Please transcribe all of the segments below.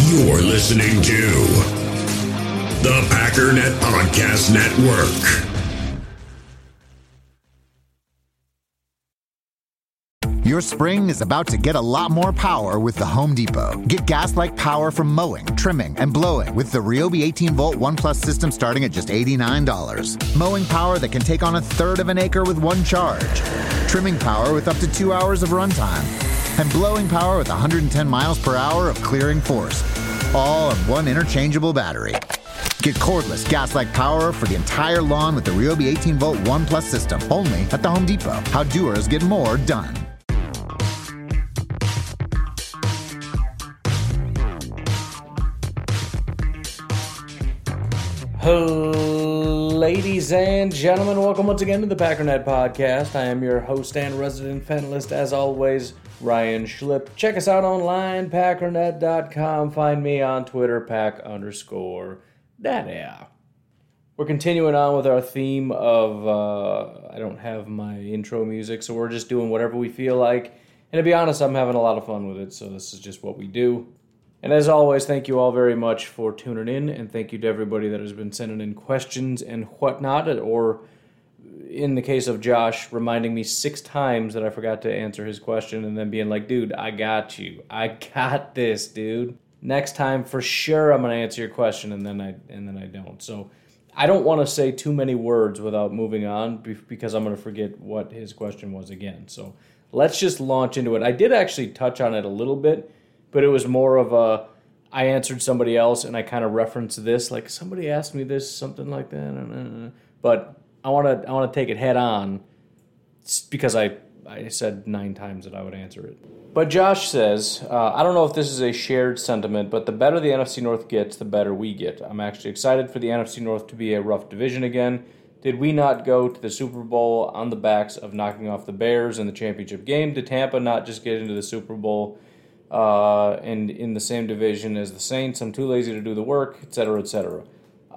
You're listening to the Packernet Podcast Network. Your spring is about to get a lot more power with the Home Depot. Get gas-like power from mowing, trimming, and blowing with the Ryobi 18-volt ONE+ system starting at just $89. Mowing power that can take on a third of an acre with one charge. Trimming power with up to 2 hours of runtime. And blowing power with 110 miles per hour of clearing force. All on one interchangeable battery. Get cordless gas-like power for the entire lawn with the Ryobi 18-volt ONE+ system. Only at the Home Depot. How doers get more done. Ladies and gentlemen, welcome once again to the Packernet Podcast. I am your host and resident fanalist, as always, Ryan Schlip. Check us out online, packernet.com. Find me on Twitter, pack_daddy. We're continuing on with our theme of, I don't have my intro music, so we're just doing whatever we feel like. And to be honest, I'm having a lot of fun with it, so this is just what we do. And as always, thank you all very much for tuning in, and thank you to everybody that has been sending in questions and whatnot, or in the case of Josh, reminding me 6 times that I forgot to answer his question, and then being like, dude, I got you. I got this, dude. Next time, for sure, I'm going to answer your question, and then I don't. So I don't want to say too many words without moving on, because I'm going to forget what his question was again. So let's just launch into it. I did actually touch on it a little bit, but it was more of a, I answered somebody else and I kind of referenced this, like somebody asked me this, something like that. But I want to take it head on because I said 9 times that I would answer it. But Josh says, I don't know if this is a shared sentiment, but the better the NFC North gets, the better we get. I'm actually excited for the NFC North to be a rough division again. Did we not go to the Super Bowl on the backs of knocking off the Bears in the championship game? Did Tampa not just get into the Super Bowl and in the same division as the Saints? I'm too lazy to do the work, etc., etc.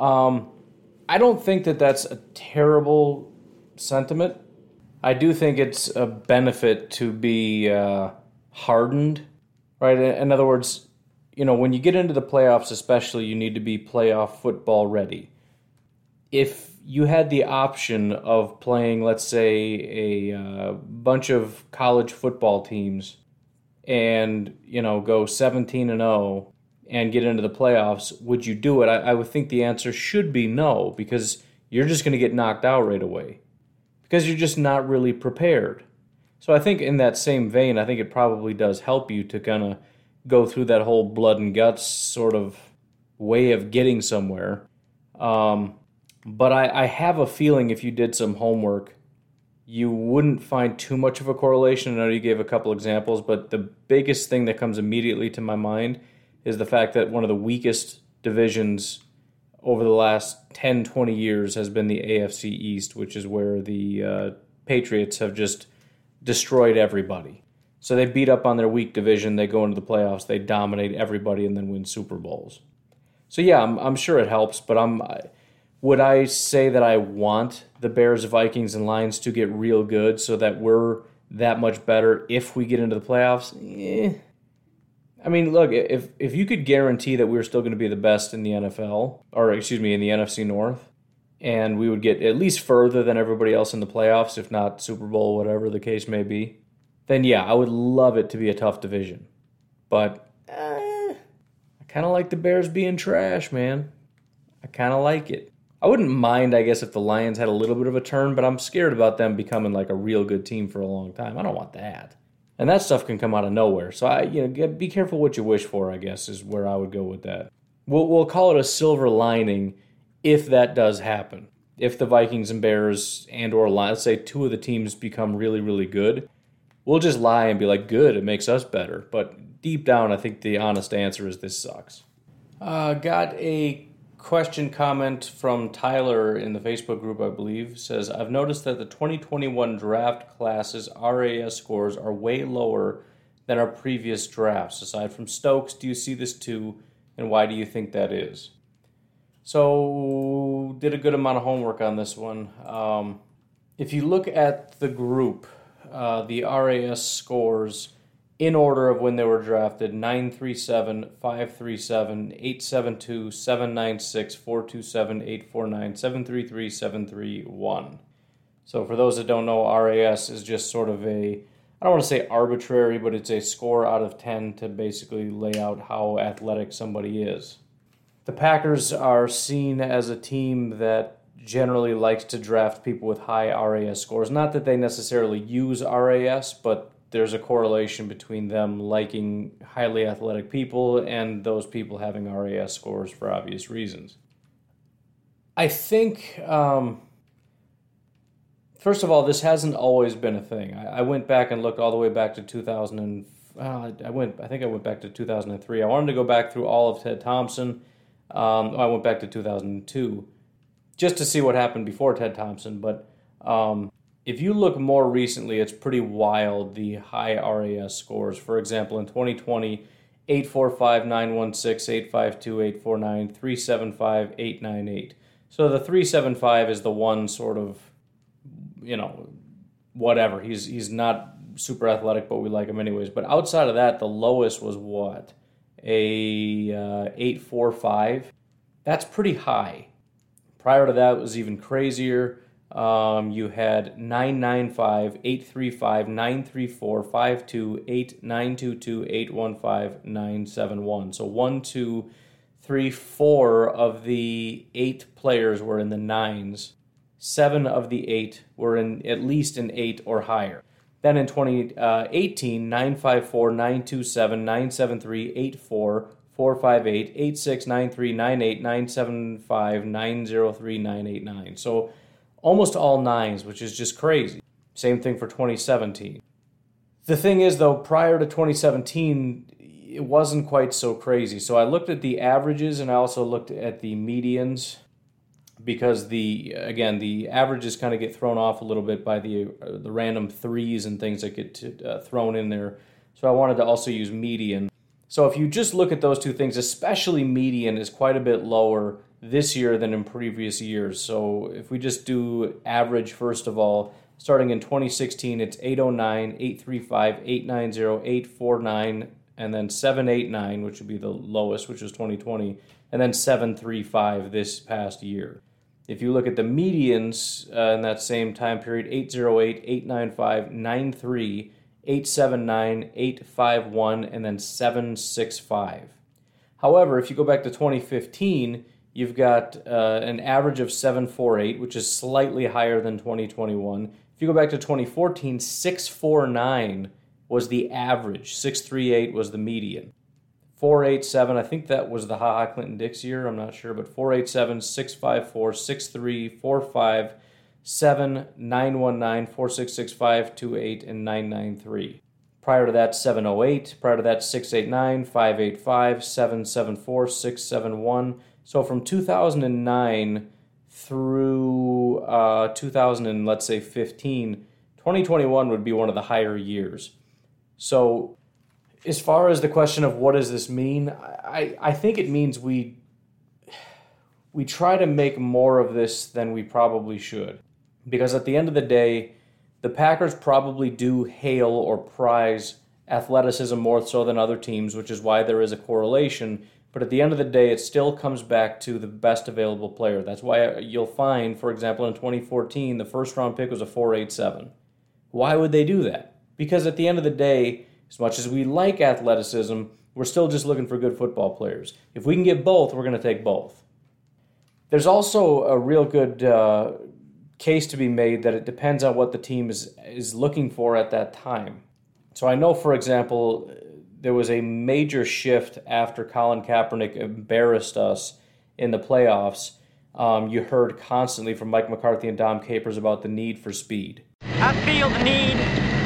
I don't think that that's a terrible sentiment. I do think it's a benefit to be hardened, right? In other words, you know, when you get into the playoffs especially, you need to be playoff football ready. If you had the option of playing, let's say, a bunch of college football teams and, you know, go 17-0 and get into the playoffs, would you do it? I would think the answer should be no, because you're just going to get knocked out right away because you're just not really prepared. So I think in that same vein, I think it probably does help you to kind of go through that whole blood and guts sort of way of getting somewhere. But I have a feeling if you did some homework, you wouldn't find too much of a correlation. I know you gave a couple examples, but the biggest thing that comes immediately to my mind is the fact that one of the weakest divisions over the last 10, 20 years has been the AFC East, which is where the Patriots have just destroyed everybody. So they beat up on their weak division, they go into the playoffs, they dominate everybody, and then win Super Bowls. So yeah, I'm sure it helps, but would I say that I want the Bears, Vikings, and Lions to get real good so that we're that much better if we get into the playoffs? I mean, look, if you could guarantee that we were still going to be the best in the NFL, or excuse me, in the NFC North, and we would get at least further than everybody else in the playoffs, if not Super Bowl, whatever the case may be, then yeah, I would love it to be a tough division. But I kind of like the Bears being trash, man. I kind of like it. I wouldn't mind, I guess, if the Lions had a little bit of a turn, but I'm scared about them becoming like a real good team for a long time. I don't want that. And that stuff can come out of nowhere. So be careful what you wish for, I guess, is where I would go with that. We'll call it a silver lining if that does happen. If the Vikings and Bears and or Lions, let's say 2 of the teams become really, really good, we'll just lie and be like, good, it makes us better. But deep down, I think the honest answer is this sucks. Got a comment from Tyler in the Facebook group, I believe, says, I've noticed that the 2021 draft class's RAS scores are way lower than our previous drafts. Aside from Stokes, do you see this too, and why do you think that is? So, did a good amount of homework on this one. If you look at the group, the RAS scores in order of when they were drafted: 937, 537, 872, 796, 427, 849, 733, 731. So for those that don't know, RAS is just sort of I don't want to say arbitrary, but it's a score out of 10 to basically lay out how athletic somebody is. The Packers are seen as a team that generally likes to draft people with high RAS scores. Not that they necessarily use RAS, but there's a correlation between them liking highly athletic people and those people having RAS scores for obvious reasons. I think, first of all, this hasn't always been a thing. I went back and looked all the way back to 2000. I think I went back to 2003. I wanted to go back through all of Ted Thompson. I went back to 2002 just to see what happened before Ted Thompson, but if you look more recently, it's pretty wild, the high RAS scores. For example, in 2020, 845, 916, 852, 849, 375, 898. So the 375 is the one sort of, whatever. He's not super athletic, but we like him anyways. But outside of that, the lowest was what? A 845. That's pretty high. Prior to that, it was even crazier. You had 995, 835, 934, 52, 8, 922, 815, 971. So 1, 2, 3, 4 of the 8 players were in the 9s. 7 of the 8 were in at least an 8 or higher. Then in 2018, 954, 927, 973, 84, 458, 86, 93, 98, 975, 903, 989. So almost all 9s, which is just crazy. Same thing for 2017. The thing is, though, prior to 2017, it wasn't quite so crazy. So I looked at the averages and I also looked at the medians because the averages kind of get thrown off a little bit by the random 3s and things that get thrown in there. So I wanted to also use median. So if you just look at those two things, especially median is quite a bit lower this year than in previous years. So if we just do average first of all, starting in 2016, it's 809, 835, 890, 849, and then 789, which would be the lowest, which was 2020, and then 735 this past year. If you look at the medians in that same time period, 808, 895, 93, 879, 851, and then 765. However, if you go back to 2015, you've got an average of 748, which is slightly higher than 2021. If you go back to 2014, 649 was the average. 638 was the median. 487, I think that was the Ha Ha Clinton Dix year, I'm not sure, but 487, 654, 63, 45, 7, 919, 4665, 28, and 993. Prior to that, 708. Prior to that, 689, 585, 774, 671. So from 2009 through 2015, 2021 would be one of the higher years. So as far as the question of what does this mean, I think it means we try to make more of this than we probably should. Because at the end of the day, the Packers probably do hail or prize athleticism more so than other teams, which is why there is a correlation. But at the end of the day, it still comes back to the best available player. That's why you'll find, for example, in 2014, the first-round pick was a 4.87. Why would they do that? Because at the end of the day, as much as we like athleticism, we're still just looking for good football players. If we can get both, we're going to take both. There's also a real good case to be made that it depends on what the team is looking for at that time. So I know, for example, there was a major shift after Colin Kaepernick embarrassed us in the playoffs. You heard constantly from Mike McCarthy and Dom Capers about the need for speed. I feel the need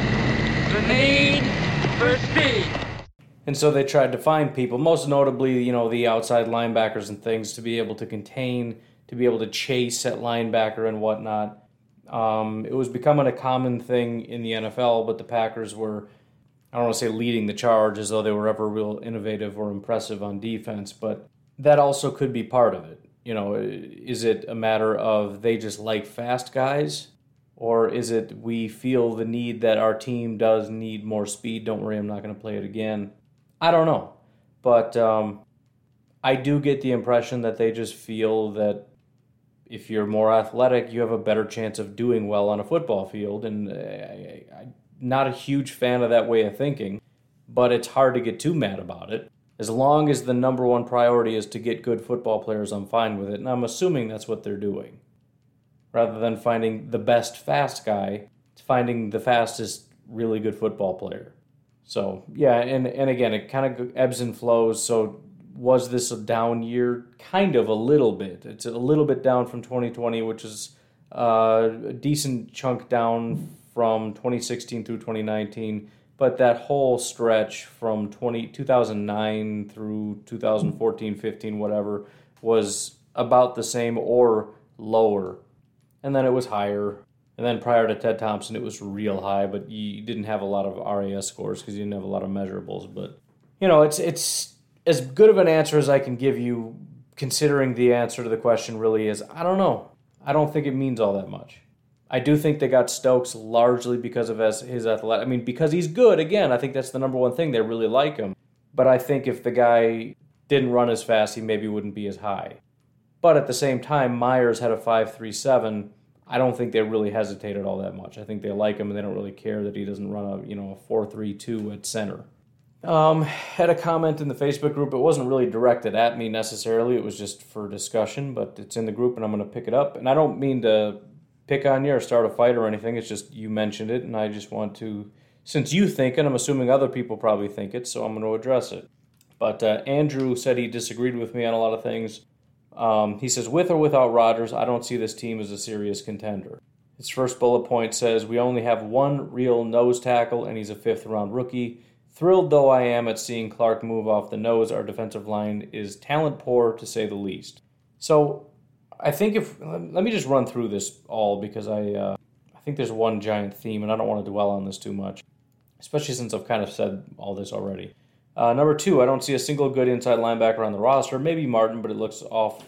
for speed. And so they tried to find people, most notably, the outside linebackers and things, to be able to contain, to be able to chase at linebacker and whatnot. It was becoming a common thing in the NFL, but the Packers were, I don't want to say leading the charge as though they were ever real innovative or impressive on defense, but that also could be part of it. Is it a matter of they just like fast guys? Or is it we feel the need that our team does need more speed? Don't worry, I'm not going to play it again. I don't know. But I do get the impression that they just feel that if you're more athletic, you have a better chance of doing well on a football field. And I'm not a huge fan of that way of thinking, but it's hard to get too mad about it. As long as the number one priority is to get good football players, I'm fine with it. And I'm assuming that's what they're doing. Rather than finding the best fast guy, it's finding the fastest really good football player. So, yeah, and again, it kind of ebbs and flows. So was this a down year? Kind of, a little bit. It's a little bit down from 2020, which is a decent chunk down from 2016 through 2019. But that whole stretch from 2009 through 2014, 15, whatever, was about the same or lower. And then it was higher. And then prior to Ted Thompson, it was real high, but you didn't have a lot of RAS scores because you didn't have a lot of measurables. But, it's as good of an answer as I can give you, considering the answer to the question really is, I don't know. I don't think it means all that much. I do think they got Stokes largely because of his athletic. I mean, because he's good. Again, I think that's the number one thing. They really like him. But I think if the guy didn't run as fast, he maybe wouldn't be as high. But at the same time, Myers had a 5.37. I don't think they really hesitated all that much. I think they like him and they don't really care that he doesn't run a 4.32 at center. Had a comment in the Facebook group. It wasn't really directed at me necessarily. It was just for discussion, but it's in the group and I'm going to pick it up. And I don't mean to pick on you or start a fight or anything. It's just you mentioned it and I just want to, since you think it, I'm assuming other people probably think it, so I'm going to address it. But Andrew said he disagreed with me on a lot of things. He says, with or without Rodgers, I don't see this team as a serious contender. His first bullet point says, we only have one real nose tackle, and he's a fifth-round rookie. Thrilled though I am at seeing Clark move off the nose, our defensive line is talent poor, to say the least. So, I think let me just run through this all, because I think there's one giant theme, and I don't want to dwell on this too much, especially since I've kind of said all this already. Number 2, I don't see a single good inside linebacker on the roster. Maybe Martin, but it looks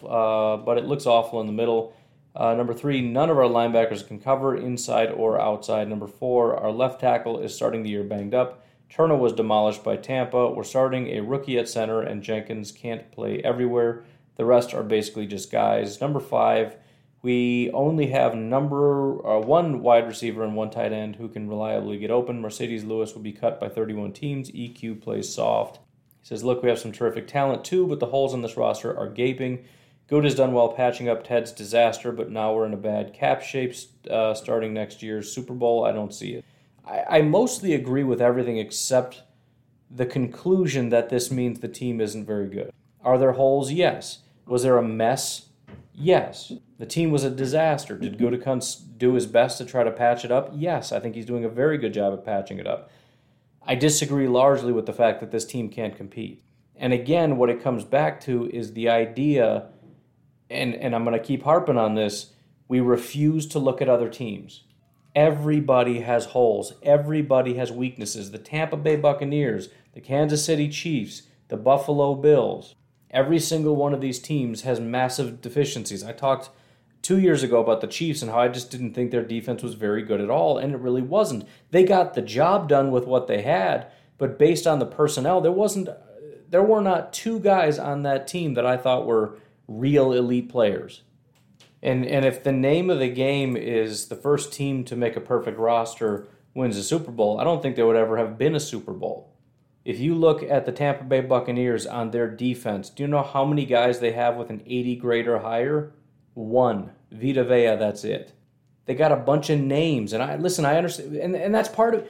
awful in the middle. Number 3, none of our linebackers can cover inside or outside. Number 4, our left tackle is starting the year banged up. Turner was demolished by Tampa. We're starting a rookie at center, and Jenkins can't play everywhere. The rest are basically just guys. Number 5, we only have one wide receiver and one tight end who can reliably get open. Mercedes Lewis will be cut by 31 teams. EQ plays soft. He says, look, we have some terrific talent too, but the holes in this roster are gaping. Good has done well patching up Ted's disaster, but now we're in a bad cap shape starting next year's Super Bowl. I don't see it. I mostly agree with everything except the conclusion that this means the team isn't very good. Are there holes? Yes. Was there a mess? Yes. The team was a disaster. Did Gutekunst do his best to try to patch it up? Yes. I think he's doing a very good job at patching it up. I disagree largely with the fact that this team can't compete. And again, what it comes back to is the idea, and I'm going to keep harping on this, we refuse to look at other teams. Everybody has holes. Everybody has weaknesses. The Tampa Bay Buccaneers, the Kansas City Chiefs, the Buffalo Bills. Every single one of these teams has massive deficiencies. I talked 2 years ago about the Chiefs and how I just didn't think their defense was very good at all, and it really wasn't. They got the job done with what they had, but based on the personnel, there were not 2 guys on that team that I thought were real elite players. And if the name of the game is the first team to make a perfect roster wins a Super Bowl, I don't think there would ever have been a Super Bowl. If you look at the Tampa Bay Buccaneers on their defense, do you know how many guys they have with an 80 grade or higher? 1. Vita Vea, that's it. They got a bunch of names, and I understand, and that's part of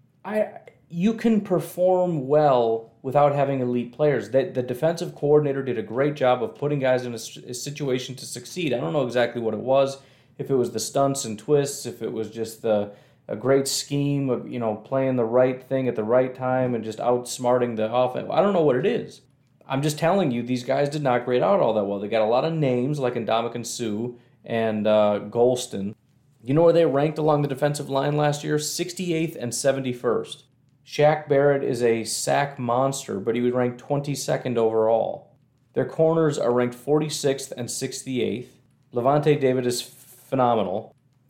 you can perform well without having elite players. The defensive coordinator did a great job of putting guys in a situation to succeed. I don't know exactly what it was, if it was the stunts and twists, if it was just a great scheme of playing the right thing at the right time and just outsmarting the offense. I don't know what it is. I'm just telling you, these guys did not grade out all that well. They got a lot of names like Ndamukong Suh and Golston. You know where they ranked along the defensive line last year? 68th and 71st. Shaq Barrett is a sack monster, but he was ranked 22nd overall. Their corners are ranked 46th and 68th. Levante David is phenomenal.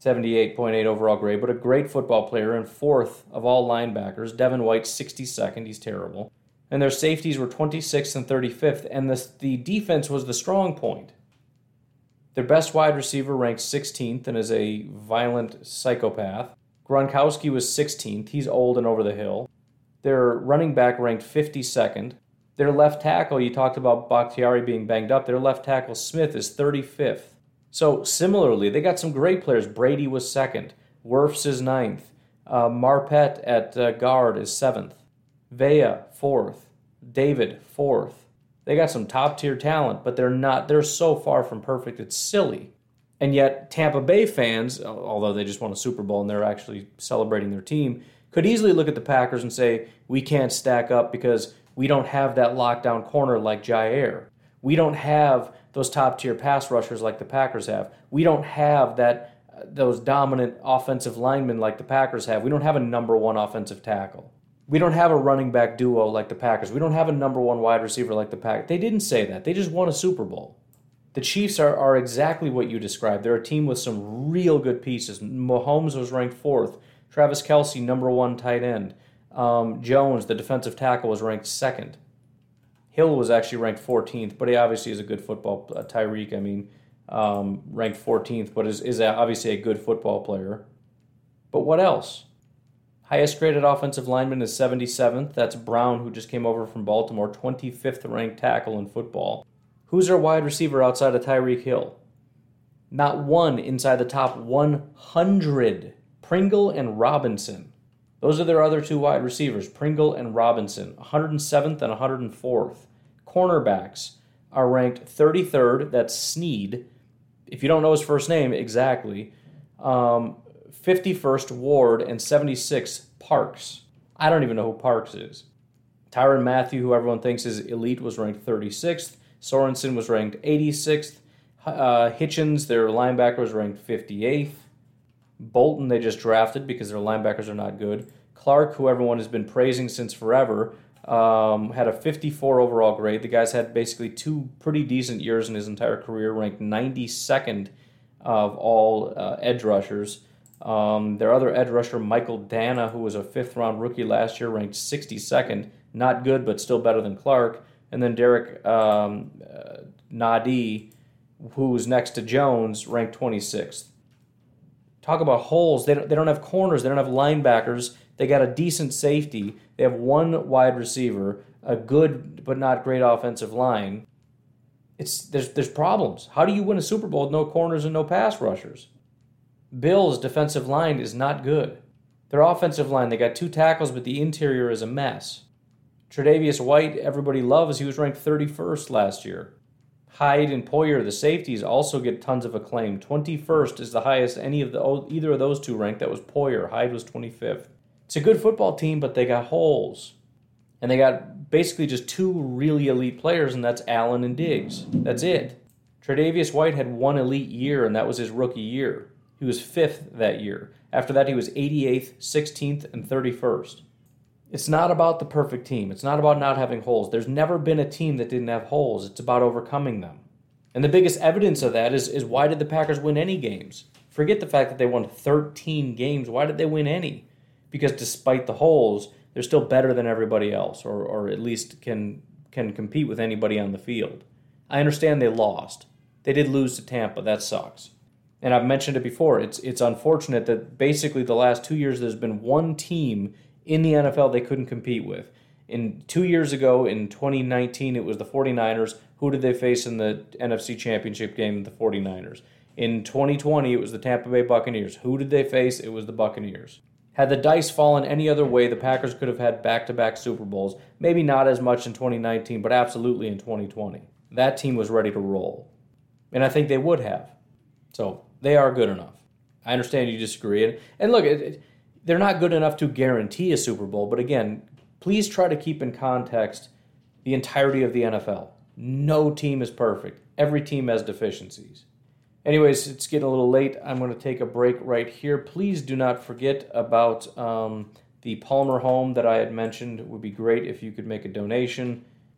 78.8 overall grade, but a great football player and fourth of all linebackers. Devin White, 62nd. He's terrible. And their safeties were 26th and 35th, and the defense was the strong point. Their best wide receiver ranked 16th and is a violent psychopath. Gronkowski was 16th. He's old and over the hill. Their running back ranked 52nd. Their left tackle, you talked about Bakhtiari being banged up. Their left tackle, Smith, is 35th. So similarly, they got some great players. Brady was 2nd. Wirfs is 9th. Marpet at guard is 7th. Vea, 4th. David, 4th. They got some top-tier talent, but they're so far from perfect, it's silly. And yet, Tampa Bay fans, although they just won a Super Bowl and they're actually celebrating their team, could easily look at the Packers and say, we can't stack up because we don't have that lockdown corner like Jair. We don't have those top-tier pass rushers like the Packers have. We don't have those dominant offensive linemen like the Packers have. We don't have a number one offensive tackle. We don't have a running back duo like the Packers. We don't have a number one wide receiver like the Packers. They didn't say that. They just won a Super Bowl. The Chiefs are exactly what you described. They're a team with some real good pieces. Mahomes was ranked 4th. Travis Kelce, number 1 tight end. Jones, the defensive tackle, was ranked 2nd. Hill was actually ranked 14th, but he obviously is a good football. Tyreek, ranked 14th, but is obviously a good football player. But what else? Highest graded offensive lineman is 77th. That's Brown, who just came over from Baltimore, 25th ranked tackle in football. Who's their wide receiver outside of Tyreek Hill? Not one inside the top 100. Pringle and Robinson. Those are their other 2 wide receivers, Pringle and Robinson, 107th and 104th. Cornerbacks are ranked 33rd, that's Snead. If you don't know his first name exactly, 51st Ward and 76th Parks. I don't even know who Parks is. Tyrann Mathieu, who everyone thinks is elite, was ranked 36th. Sorensen was ranked 86th. Hitchens, their linebacker, was ranked 58th. Bolton, they just drafted because their linebackers are not good. Clark, who everyone has been praising since forever, had a 54 overall grade. The guy's had basically 2 pretty decent years in his entire career, ranked 92nd of all edge rushers. Their other edge rusher, Michael Dana, who was a 5th-round rookie last year, ranked 62nd. Not good, but still better than Clark. And then Derek Nadi, who's next to Jones, ranked 26th. Talk about holes. They don't have corners. They don't have linebackers. They got a decent safety. They have 1 wide receiver, a good but not great offensive line. There's problems. How do you win a Super Bowl with no corners and no pass rushers? Bills' defensive line is not good. Their offensive line, they got 2 tackles, but the interior is a mess. Tre'Davious White, everybody loves. He was ranked 31st last year. Hyde and Poyer, the safeties, also get tons of acclaim. 21st is the highest either of those 2 ranked. That was Poyer. Hyde was 25th. It's a good football team, but they got holes. And they got basically just 2 really elite players, and that's Allen and Diggs. That's it. Tre'Davious White had 1 elite year, and that was his rookie year. He was 5th that year. After that, he was 88th, 16th, and 31st. It's not about the perfect team. It's not about not having holes. There's never been a team that didn't have holes. It's about overcoming them. And the biggest evidence of that is why did the Packers win any games? Forget the fact that they won 13 games. Why did they win any? Because despite the holes, they're still better than everybody else, or at least can compete with anybody on the field. I understand they lost. They did lose to Tampa. That sucks. And I've mentioned it before. It's unfortunate that basically the last 2 years there's been 1 team in the NFL they couldn't compete with. 2 years ago, in 2019, it was the 49ers. Who did they face in the NFC Championship game? The 49ers. In 2020, it was the Tampa Bay Buccaneers. Who did they face? It was the Buccaneers. Had the dice fallen any other way, the Packers could have had back-to-back Super Bowls. Maybe not as much in 2019, but absolutely in 2020. That team was ready to roll. And I think they would have. So they are good enough. I understand you disagree. And look, they're not good enough to guarantee a Super Bowl, but again, please try to keep in context the entirety of the NFL. No team is perfect. Every team has deficiencies. Anyways, it's getting a little late. I'm going to take a break right here. Please do not forget about the Palmer home that I had mentioned. It would be great if you could make a donation.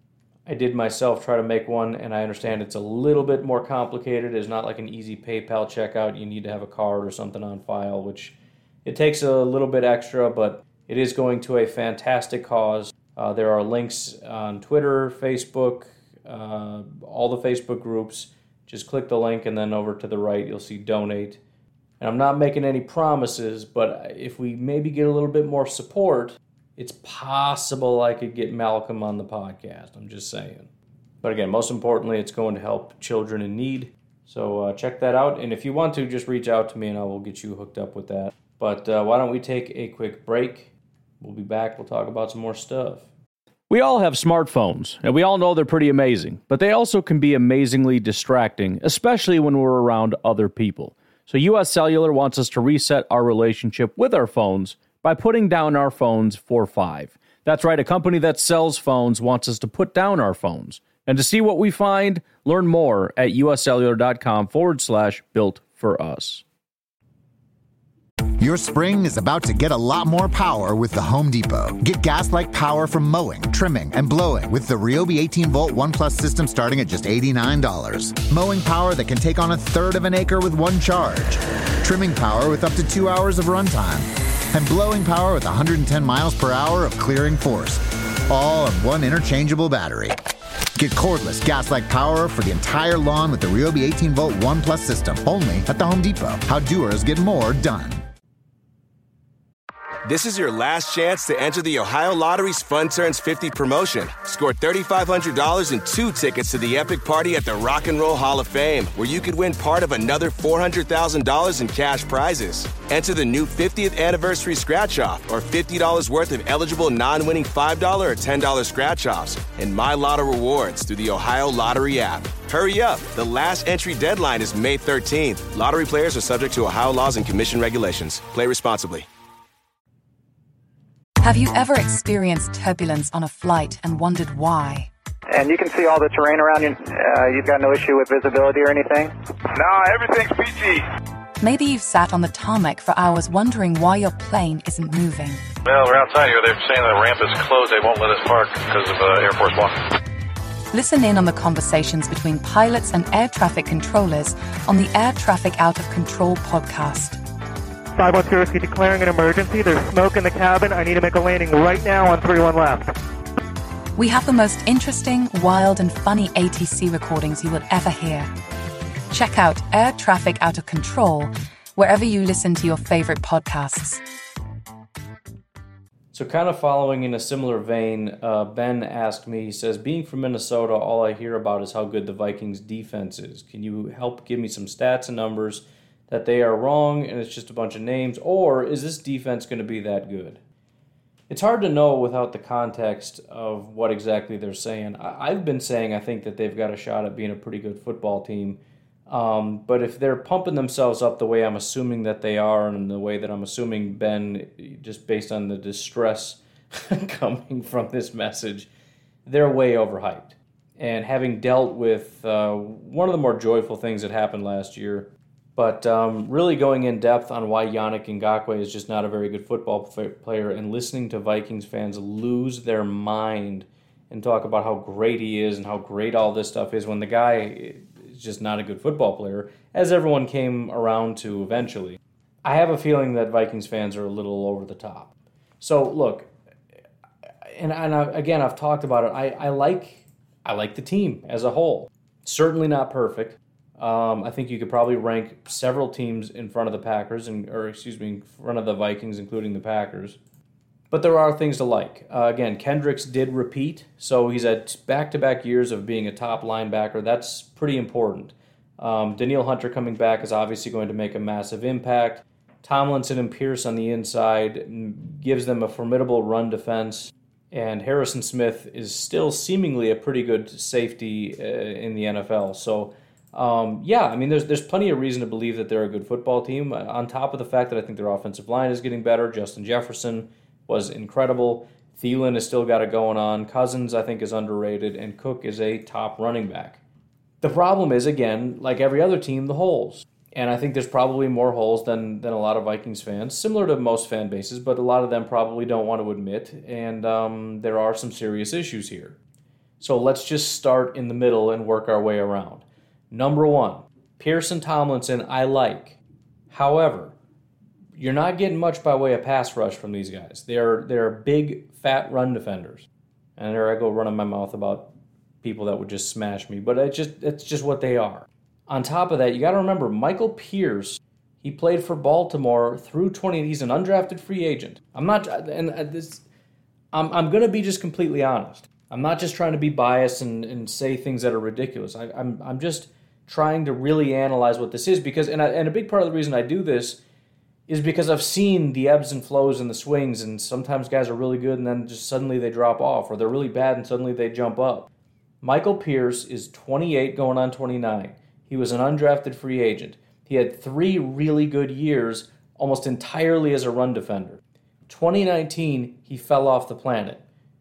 I did myself try to make one, and I understand it's a little bit more complicated. It's not like an easy PayPal checkout. You need to have a card or something on file, which it takes a little bit extra, but it is going to a fantastic cause. There are links on Twitter, Facebook, all the Facebook groups. Just click the link, and then over to the right, you'll see donate. And I'm not making any promises, but if we maybe get a little bit more support, it's possible I could get Malcolm on the podcast. I'm just saying. But again, most importantly, it's going to help children in need. So check that out. And if you want to, just reach out to me and I will get you hooked up with that. But why don't we take a quick break? We'll be back. We'll talk about some more stuff. We all have smartphones, and we all know they're pretty amazing. But they also can be amazingly distracting, especially when we're around other people. So US Cellular wants us to reset our relationship with our phones by putting down our phones for $5. That's right, a company that sells phones wants us to put down our phones. And to see what we find, learn more at uscellular.com/built for us. Your spring is about to get a lot more power with the Home Depot. Get gas-like power from mowing, trimming, and blowing with the Ryobi 18-volt ONE+ system starting at just $89. Mowing power that can take on a third of an acre with one charge. Trimming power with up to 2 hours of runtime. And blowing power with 110 miles per hour of clearing force. All on one interchangeable battery. Get cordless gas-like power for the entire lawn with the Ryobi 18-volt ONE+ system. Only at the Home Depot. How doers get more done. This is your last chance to enter the Ohio Lottery's Fun Turns 50 promotion. Score $3,500 and 2 tickets to the epic party at the Rock and Roll Hall of Fame, where you could win part of another $400,000 in cash prizes. Enter the new 50th anniversary scratch-off or $50 worth of eligible non-winning $5 or $10 scratch-offs and My Lotto rewards through the Ohio Lottery app. Hurry up. The last entry deadline is May 13th. Lottery players are subject to Ohio laws and commission regulations. Play responsibly. Have you ever experienced turbulence on a flight and wondered why? And you can see all the terrain around you. You've got no issue with visibility or anything? No, everything's PG. Maybe you've sat on the tarmac for hours wondering why your plane isn't moving. Well, we're outside here. They're saying the ramp is closed. They won't let us park because of Air Force One. Listen in on the conversations between pilots and air traffic controllers on the Air Traffic Out of Control podcast. 512 Whiskey declaring an emergency. There's smoke in the cabin. I need to make a landing right now on 31 left. We have the most interesting, wild, and funny ATC recordings you will ever hear. Check out Air Traffic Out of Control wherever you listen to your favorite podcasts. So kind of following in a similar vein, Ben asked me, he says, being from Minnesota, all I hear about is how good the Vikings defense is. Can you help give me some stats and numbers that they are wrong and it's just a bunch of names, or is this defense going to be that good? It's hard to know without the context of what exactly they're saying. I've been saying I think that they've got a shot at being a pretty good football team, but if they're pumping themselves up the way I'm assuming that they are and the way that I'm assuming Ben, just based on the distress coming from this message, they're way overhyped. And having dealt with one of the more joyful things that happened last year, but really going in depth on why Yannick Ngakoue is just not a very good football player and listening to Vikings fans lose their mind and talk about how great he is and how great all this stuff is when the guy is just not a good football player, as everyone came around to eventually. I have a feeling that Vikings fans are a little over the top. So look, and again, I've talked about it. I like the team as a whole. Certainly not perfect. I think you could probably rank several teams in front of the Packers, in front of the Vikings, including the Packers. But there are things to like. Again, Kendricks did repeat, so he's had back-to-back years of being a top linebacker. That's pretty important. Danielle Hunter coming back is obviously going to make a massive impact. Tomlinson and Pierce on the inside gives them a formidable run defense. And Harrison Smith is still seemingly a pretty good safety in the NFL. So, there's plenty of reason to believe that they're a good football team. On top of the fact that I think their offensive line is getting better. Justin Jefferson was incredible. Thielen has still got it going on. Cousins, I think, is underrated. And Cook is a top running back. The problem is, again, like every other team, the holes. And I think there's probably more holes than a lot of Vikings fans, similar to most fan bases, but a lot of them probably don't want to admit. And there are some serious issues here. So let's just start in the middle and work our way around. Number one, Pierce and Tomlinson I like. However, you're not getting much by way of pass rush from these guys. They're big, fat run defenders. And there I go running my mouth about people that would just smash me. But it's just what they are. On top of that, you got to remember, Michael Pierce, he played for Baltimore through 20. He's an undrafted free agent. I'm going to be just completely honest. I'm not just trying to be biased and say things that are ridiculous. I'm just trying to really analyze what this is because, and a big part of the reason I do this is because I've seen the ebbs and flows and the swings, and sometimes guys are really good and then just suddenly they drop off, or they're really bad and suddenly they jump up. Michael Pierce is 28 going on 29. He was an undrafted free agent. He had 3 really good years almost entirely as a run defender. 2019, he fell off the planet.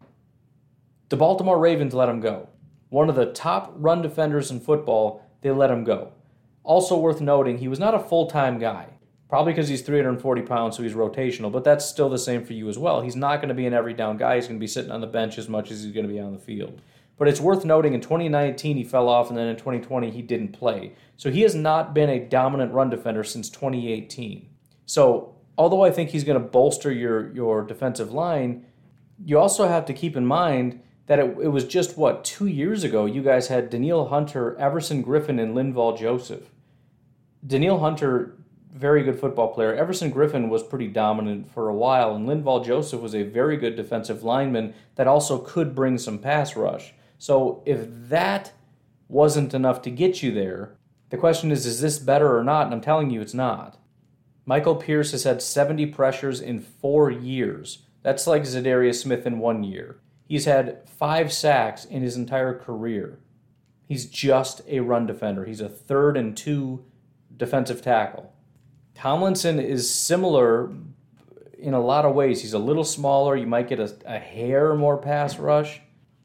The Baltimore Ravens let him go. One of the top run defenders in football, they let him go. Also worth noting, he was not a full-time guy. Probably because he's 340 pounds, so he's rotational, but that's still the same for you as well. He's not going to be an every down guy. He's going to be sitting on the bench as much as he's going to be on the field. But it's worth noting in 2019 he fell off, and then in 2020 he didn't play. So he has not been a dominant run defender since 2018. So although I think he's going to bolster your defensive line, you also have to keep in mind that it was just, 2 years ago you guys had Danielle Hunter, Everson Griffin, and Linval Joseph. Danielle Hunter, very good football player. Everson Griffin was pretty dominant for a while, and Linval Joseph was a very good defensive lineman that also could bring some pass rush. So if that wasn't enough to get you there, the question is this better or not? And I'm telling you it's not. Michael Pierce has had 70 pressures in 4 years. That's like Zadarius Smith in 1 year. He's had 5 sacks in his entire career. He's just a run defender. He's a 3rd and 2 defensive tackle. Tomlinson is similar in a lot of ways. He's a little smaller. You might get a hair more pass rush.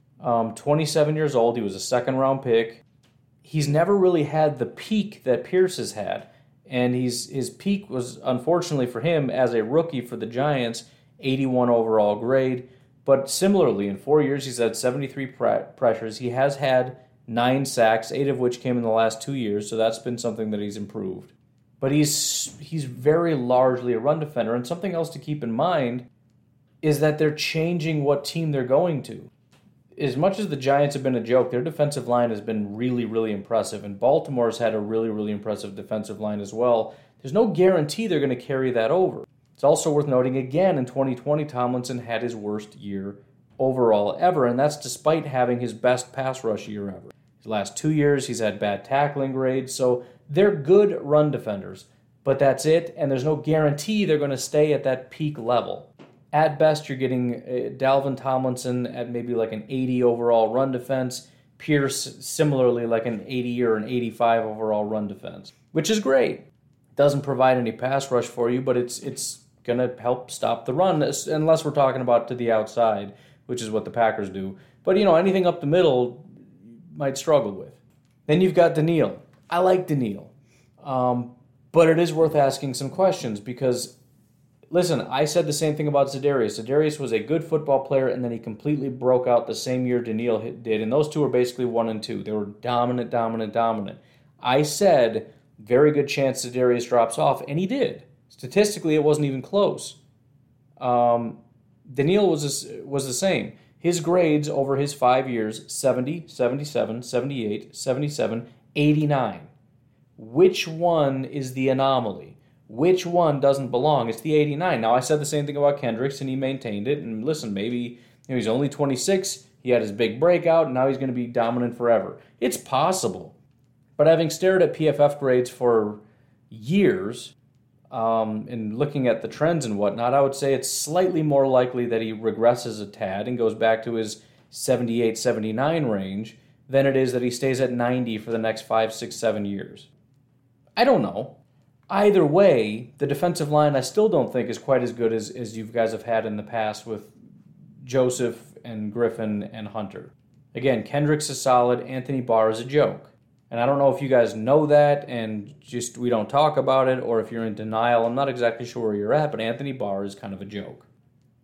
27 years old. He was a second-round pick. He's never really had the peak that Pierce has had. And his peak was, unfortunately for him, as a rookie for the Giants, 81 overall grade. But similarly, in 4 years, he's had 73 pressures. He has had 9 sacks, 8 of which came in the last 2 years, so that's been something that he's improved. But he's very largely a run defender. And something else to keep in mind is that they're changing what team they're going to. As much as the Giants have been a joke, their defensive line has been really, really impressive. And Baltimore's had a really, really impressive defensive line as well. There's no guarantee they're going to carry that over. It's also worth noting, again, in 2020, Tomlinson had his worst year overall ever, and that's despite having his best pass rush year ever. His last 2 years, he's had bad tackling grades, so they're good run defenders. But that's it, and there's no guarantee they're going to stay at that peak level. At best, you're getting Dalvin Tomlinson at maybe like an 80 overall run defense. Pierce, similarly, like an 80 or an 85 overall run defense, which is great. Doesn't provide any pass rush for you, but it's going to help stop the run, unless we're talking about to the outside, which is what the Packers do. But, anything up the middle might struggle with. Then you've got Danielle. I like Danielle. But it is worth asking some questions because, listen, I said the same thing about Zadarius. Zadarius was a good football player, and then he completely broke out the same year Danielle did, and those two were basically 1 and 2. They were dominant. I said, very good chance Zadarius drops off, and he did. Statistically, it wasn't even close. Danielle was the same. His grades over his 5 years, 70, 77, 78, 77, 89. Which one is the anomaly? Which one doesn't belong? It's the 89. Now, I said the same thing about Kendricks, and he maintained it. And listen, maybe he's only 26. He had his big breakout, and now he's going to be dominant forever. It's possible. But having stared at PFF grades for years and looking at the trends and whatnot, I would say it's slightly more likely that he regresses a tad and goes back to his 78, 79 range than it is that he stays at 90 for the next 5, 6, 7 years. I don't know. Either way, the defensive line I still don't think is quite as good as you guys have had in the past with Joseph and Griffin and Hunter. Again, Kendricks is solid. Anthony Barr is a joke. And I don't know if you guys know that and just we don't talk about it or if you're in denial. I'm not exactly sure where you're at, but Anthony Barr is kind of a joke.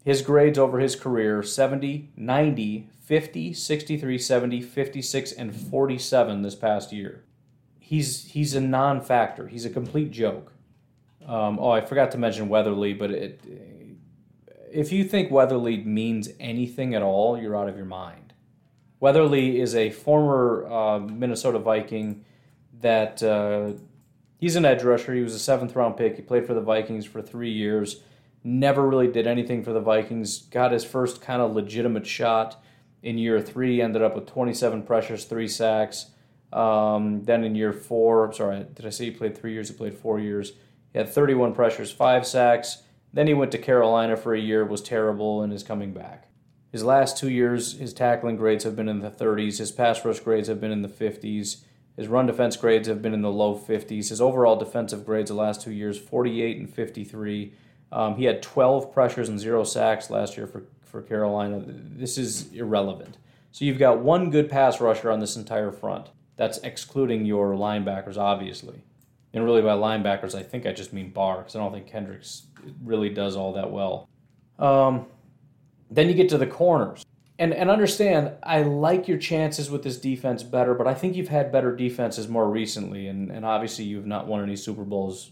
His grades over his career, 70, 90, 50, 63, 70, 56, and 47 this past year. He's a non-factor. He's a complete joke. I forgot to mention Weatherly, but if you think Weatherly means anything at all, you're out of your mind. Weatherly is a former Minnesota Viking that he's an edge rusher. He was a 7th-round pick. He played for the Vikings for 3 years. Never really did anything for the Vikings. Got his first kind of legitimate shot in year 3. Ended up with 27 pressures, 3 sacks. Then in year 4, did I say he played 3 years? He played 4 years. He had 31 pressures, 5 sacks. Then he went to Carolina for a year, was terrible, and is coming back. His last 2 years, his tackling grades have been in the 30s. His pass rush grades have been in the 50s. His run defense grades have been in the low 50s. His overall defensive grades the last 2 years, 48 and 53. He had 12 pressures and 0 sacks last year for Carolina. This is irrelevant. So you've got one good pass rusher on this entire front. That's excluding your linebackers, obviously. And really by linebackers, I think I just mean Barr, because I don't think Kendricks really does all that well. Then you get to the corners. And understand, I like your chances with this defense better, but I think you've had better defenses more recently, and obviously you've not won any Super Bowls,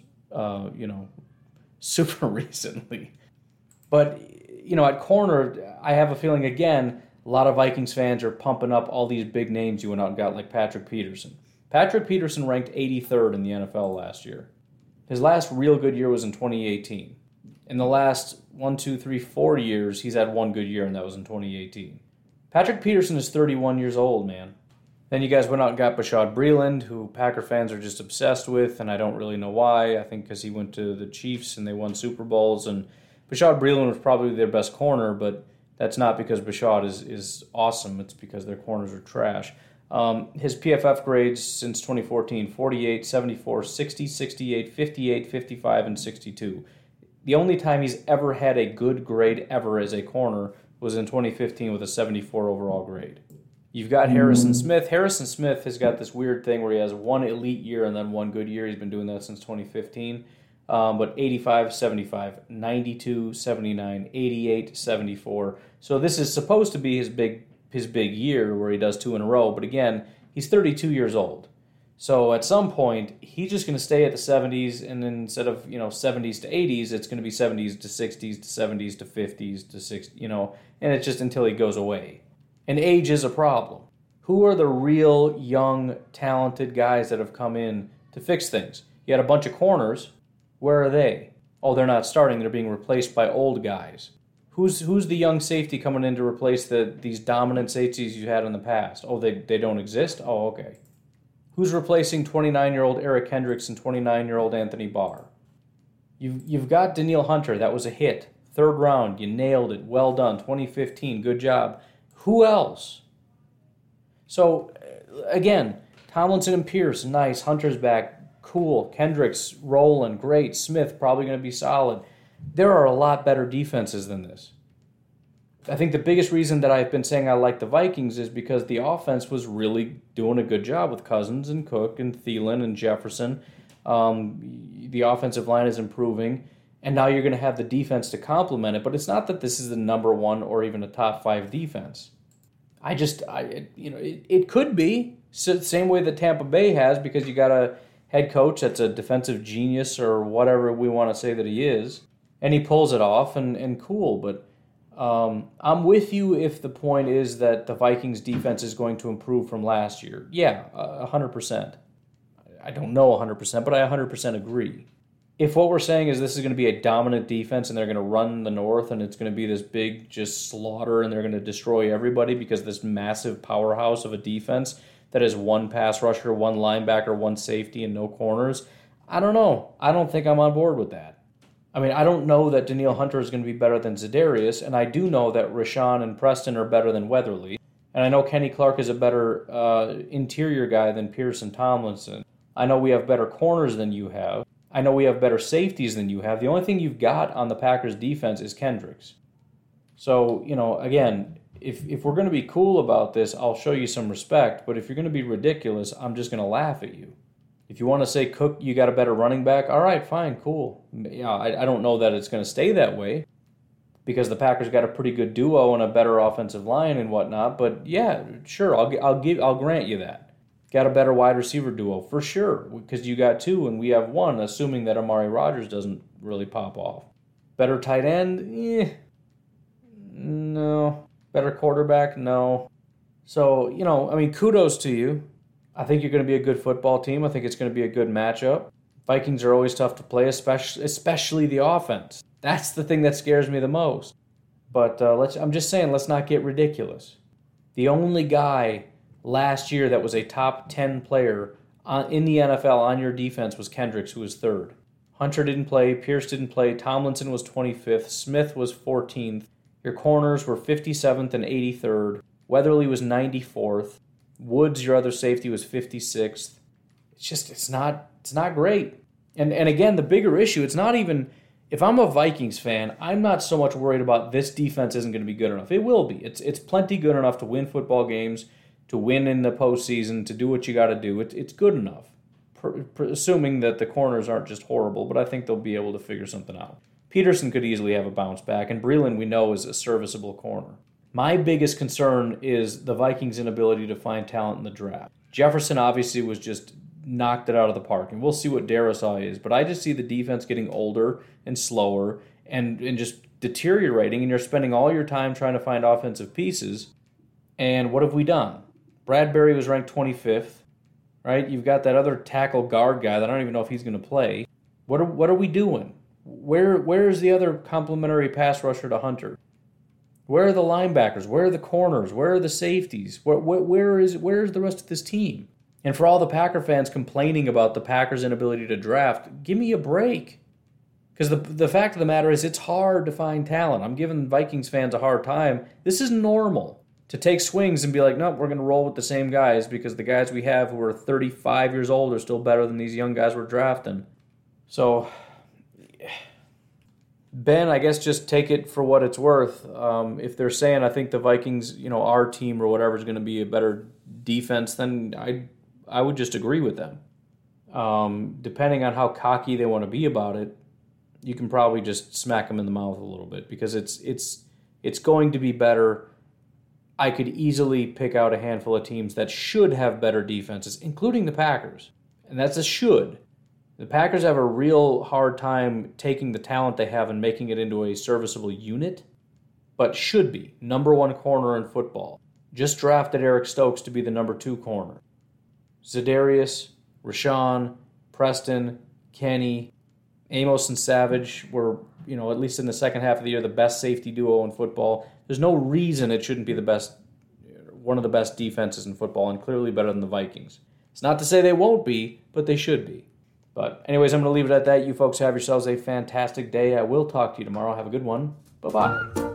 super recently. But, at corner, I have a feeling, again, a lot of Vikings fans are pumping up all these big names you went out and got, like Patrick Peterson. Patrick Peterson ranked 83rd in the NFL last year. His last real good year was in 2018. In the last 4 years, he's had one good year, and that was in 2018. Patrick Peterson is 31 years old, man. Then you guys went out and got Bashaud Breeland, who Packer fans are just obsessed with, and I don't really know why. I think because he went to the Chiefs and they won Super Bowls, and Bashaud Breeland was probably their best corner, but that's not because Bashaud is awesome. It's because their corners are trash. His PFF grades since 2014, 48, 74, 60, 68, 58, 55, and 62. The only time he's ever had a good grade ever as a corner was in 2015 with a 74 overall grade. You've got Harrison Smith. Harrison Smith has got this weird thing where he has one elite year and then one good year. He's been doing that since 2015. But 85, 75, 92, 79, 88, 74. So this is supposed to be his big year where he does 2 in a row. But again, he's 32 years old. So at some point, he's just going to stay at the 70s, and then instead of 70s to 80s, it's going to be 70s to 60s to 70s to 50s to 60s, and it's just until he goes away. And age is a problem. Who are the real young, talented guys that have come in to fix things? You had a bunch of corners. Where are they? Oh, they're not starting. They're being replaced by old guys. Who's the young safety coming in to replace these dominant safeties you had in the past? Oh, they don't exist? Oh, okay. Who's replacing 29-year-old Eric Kendricks and 29-year-old Anthony Barr? You've got Danielle Hunter. That was a hit. 3rd round. You nailed it. Well done. 2015. Good job. Who else? So, again, Tomlinson and Pierce, nice. Hunter's back, cool. Kendricks, rolling, great. Smith, probably going to be solid. There are a lot better defenses than this. I think the biggest reason that I've been saying I like the Vikings is because the offense was really doing a good job with Cousins and Cook and Thielen and Jefferson. The offensive line is improving, and now you're going to have the defense to complement it. But it's not that this is the number 1 or even a top 5 defense. It could be same way that Tampa Bay has, because you got a head coach that's a defensive genius or whatever we want to say that he is, and he pulls it off and cool, but. I'm with you if the point is that the Vikings defense is going to improve from last year. Yeah, 100%. I don't know 100%, but I 100% agree. If what we're saying is this is going to be a dominant defense and they're going to run the North and it's going to be this big just slaughter and they're going to destroy everybody because this massive powerhouse of a defense that has 1 pass rusher, 1 linebacker, 1 safety, and no corners, I don't know. I don't think I'm on board with that. I mean, I don't know that Danielle Hunter is going to be better than Za'Darius, and I do know that Rashawn and Preston are better than Weatherly, and I know Kenny Clark is a better interior guy than Pierce and Tomlinson. I know we have better corners than you have. I know we have better safeties than you have. The only thing you've got on the Packers' defense is Kendricks. So, again, if we're going to be cool about this, I'll show you some respect, but if you're going to be ridiculous, I'm just going to laugh at you. If you want to say, Cook, you got a better running back, all right, fine, cool. Yeah, I don't know that it's going to stay that way. because the Packers got a pretty good duo and a better offensive line and whatnot. But yeah, sure, I'll grant you that. Got a better wide receiver duo for sure, because you got 2 and we have 1, assuming that Amari Rodgers doesn't really pop off. Better tight end? No. Better quarterback? No. So, kudos to you. I think you're going to be a good football team. I think it's going to be a good matchup. Vikings are always tough to play, especially the offense. That's the thing that scares me the most. But I'm just saying, let's not get ridiculous. The only guy last year that was a top 10 player in the NFL on your defense was Kendricks, who was 3rd. Hunter didn't play, Pierce didn't play, Tomlinson was 25th, Smith was 14th. Your corners were 57th and 83rd. Weatherly was 94th. Woods, your other safety, was 56th. It's not great. And again, the bigger issue, it's not even, if I'm a Vikings fan, I'm not so much worried about this defense isn't going to be good enough. It will be. It's plenty good enough to win football games, to win in the postseason, to do what you got to do. It's good enough, assuming that the corners aren't just horrible, but I think they'll be able to figure something out. Peterson could easily have a bounce back, and Breeland we know is a serviceable corner. My biggest concern is the Vikings' inability to find talent in the draft. Jefferson obviously was just knocked it out of the park, and we'll see what Darisaw is, but I just see the defense getting older and slower and just deteriorating, and you're spending all your time trying to find offensive pieces. And what have we done? Bradbury was ranked 25th, right? You've got that other tackle guard guy that I don't even know if he's going to play. What are we doing? Where is the other complimentary pass rusher to Hunter? Where are the linebackers? Where are the corners? Where are the safeties? Where is the rest of this team? And for all the Packer fans complaining about the Packers' inability to draft, give me a break. Because the fact of the matter is it's hard to find talent. I'm giving Vikings fans a hard time. This is normal. To take swings and be like, nope, we're going to roll with the same guys because the guys we have who are 35 years old are still better than these young guys we're drafting. So, Ben, I guess just take it for what it's worth. If they're saying, I think the Vikings, our team or whatever is going to be a better defense, then I would just agree with them. Depending on how cocky they want to be about it, you can probably just smack them in the mouth a little bit because it's going to be better. I could easily pick out a handful of teams that should have better defenses, including the Packers. And that's a should. The Packers have a real hard time taking the talent they have and making it into a serviceable unit, but should be number 1 corner in football. Just drafted Eric Stokes to be the number 2 corner. Za'Darius, Rashawn, Preston, Kenny, Amos and Savage were, at least in the second half of the year, the best safety duo in football. There's no reason it shouldn't be one of the best defenses in football, and clearly better than the Vikings. It's not to say they won't be, but they should be. But anyways, I'm going to leave it at that. You folks have yourselves a fantastic day. I will talk to you tomorrow. Have a good one. Bye-bye.